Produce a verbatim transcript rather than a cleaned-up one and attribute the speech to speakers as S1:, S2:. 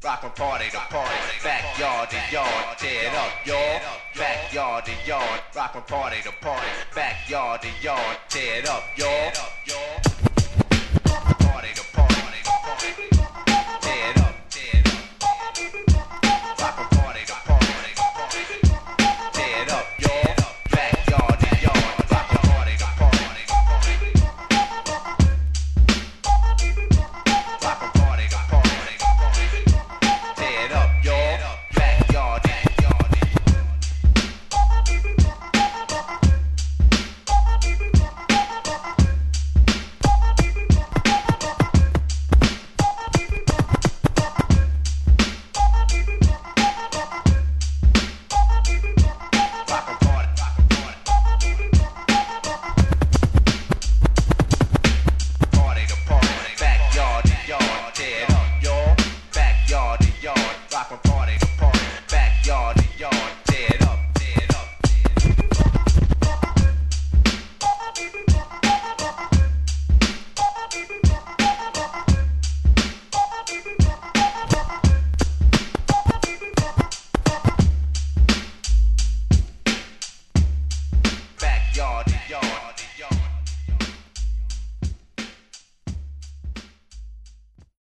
S1: rock from party to party, backyard to yard, tear it up, y'all. Backyard to yard, rock from party to party, backyard to yard, tear it up, y'all.